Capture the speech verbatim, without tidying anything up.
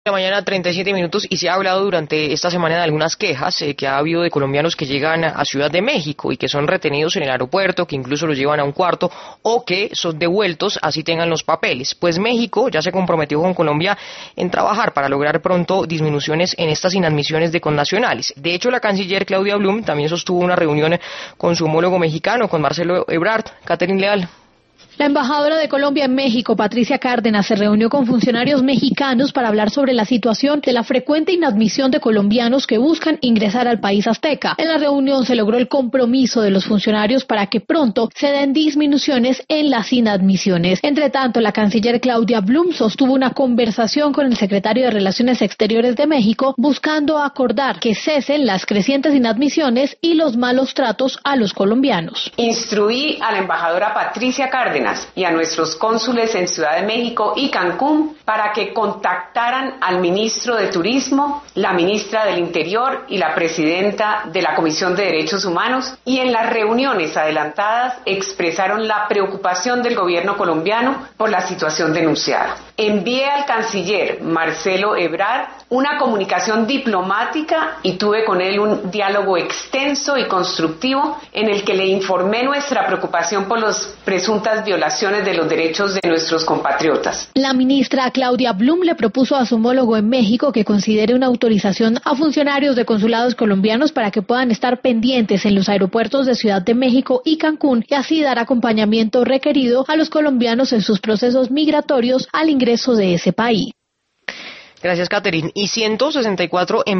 La mañana, treinta y siete minutos, y se ha hablado durante esta semana de algunas quejas eh, que ha habido de colombianos que llegan a Ciudad de México y que son retenidos en el aeropuerto, que incluso los llevan a un cuarto o que son devueltos así tengan los papeles. Pues México ya se comprometió con Colombia en trabajar para lograr pronto disminuciones en estas inadmisiones de connacionales. De hecho, la canciller Claudia Blum también sostuvo una reunión con su homólogo mexicano, con Marcelo Ebrard. Catherine Leal. La embajadora de Colombia en México, Patricia Cárdenas, se reunió con funcionarios mexicanos para hablar sobre la situación de la frecuente inadmisión de colombianos que buscan ingresar al país azteca. En la reunión se logró el compromiso de los funcionarios para que pronto se den disminuciones en las inadmisiones. Entre tanto, la canciller Claudia Blum sostuvo una conversación con el secretario de Relaciones Exteriores de México buscando acordar que cesen las crecientes inadmisiones y los malos tratos a los colombianos. Instruí a la embajadora Patricia Cárdenas y a nuestros cónsules en Ciudad de México y Cancún para que contactaran al ministro de Turismo, la ministra del Interior y la presidenta de la Comisión de Derechos Humanos, y en las reuniones adelantadas expresaron la preocupación del gobierno colombiano por la situación denunciada. Envié al canciller Marcelo Ebrard una comunicación diplomática y tuve con él un diálogo extenso y constructivo en el que le informé nuestra preocupación por las presuntas violaciones de los derechos de nuestros compatriotas. La ministra Claudia Blum le propuso a su homólogo en México que considere una autorización a funcionarios de consulados colombianos para que puedan estar pendientes en los aeropuertos de Ciudad de México y Cancún y así dar acompañamiento requerido a los colombianos en sus procesos migratorios al ingreso de ese país. Gracias, Catherine. Y ciento sesenta y cuatro